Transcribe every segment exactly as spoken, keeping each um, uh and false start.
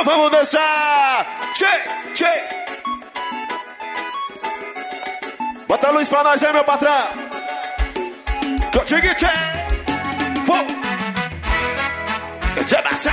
vamos dançar! Tchê, tchê! Bota a luz pra nós aí, meu patrão! Contigo, tchê! Vou! Tchê, baixa!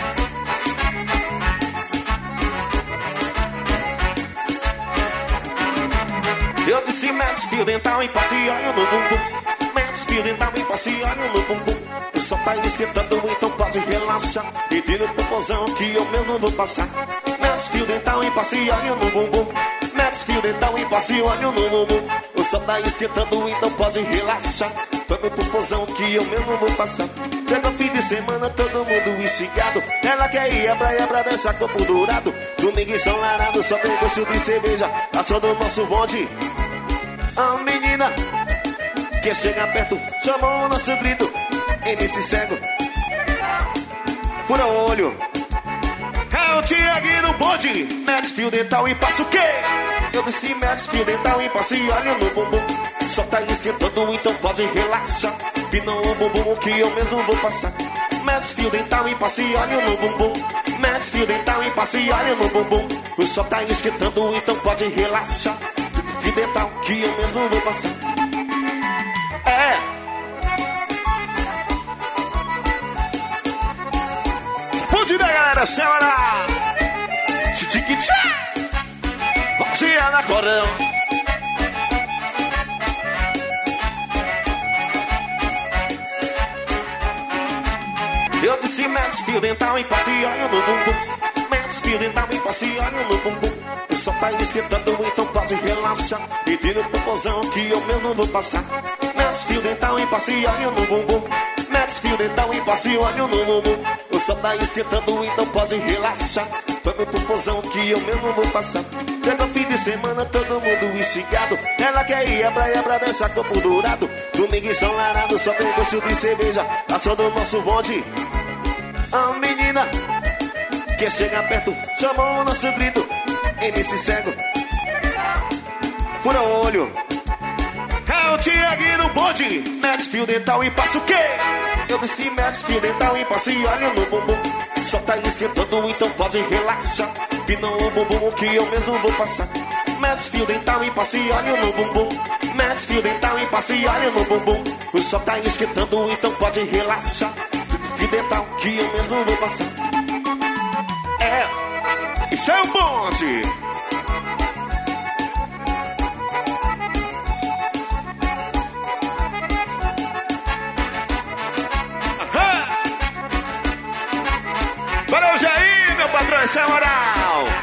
Eu disse, mete fio dental e passe óleo no bumbum. Mete fio dental e passe óleo no bumbum. O sol tá esquentando, então pode relaxar. E tira o popozão que eu mesmo vou passar. Mete fio dental e passe óleo no bumbum. Mete fio dental e passe óleo no bumbum. O sol tá esquentando, então pode relaxar. Toma o popozão que eu mesmo vou passar. Chega o fim de semana, todo mundo instigado. Ela quer ir à praia pra dançar corpo dourado. Domingo em São Larado, só tem gosto de cerveja. Passou do nosso bonde. A menina que chega perto, chamou o nosso grito. M C cego, fura o olho. É o Tiaguinho no bonde. Mete fio dental e passa o quê? Eu disse mete fio dental e passa e olha no bumbum. Só tá esquentando, então pode relaxar. E não o bumbum que eu mesmo vou passar. Mete fio dental e passa e olha no bumbum. Mete fio dental e passa e olha no bumbum. O sol tá esquentando, então pode relaxar. Fio dental que eu mesmo vou passar. É. Pude da galera, senhora. Titiquitchá. Mãozinha na corão. Eu disse mete fio dental e passe óleo no bumbum. Mete fio dental e passe óleo no bumbum. O sol tá esquentando, então pode relaxar. E tira o popozão que eu mesmo vou passar. Mete fio dental e passe óleo no bumbum. Mete fio dental e passe óleo no bumbum. O sol tá esquentando, então pode relaxar. Toma o popozão que eu mesmo vou passar. Chega o fim de semana, todo mundo instigado. Ela quer ir à praia pra dançar corpo dourado. Domingo em São Larado, só tem gosto de cerveja. Passou do nosso bonde. A menina que chega perto, chamou o nosso grito. M C cego, fura o olho. É o Tiaguinho no bonde. Mete fio dental e passa o quê? Eu disse mete fio dental e passa e olha no bumbum. Só tá esquentando, então pode relaxar. E não o bumbum que eu mesmo vou passar. Mete fio dental e passa e olha no bumbum. Mete fio dental e passa e olha no bumbum. O sol tá esquentando, então pode relaxar. Fio dental que eu mesmo vou passar. É, isso é um bonde. Valeu, Jair, meu patrão, essa é a moral.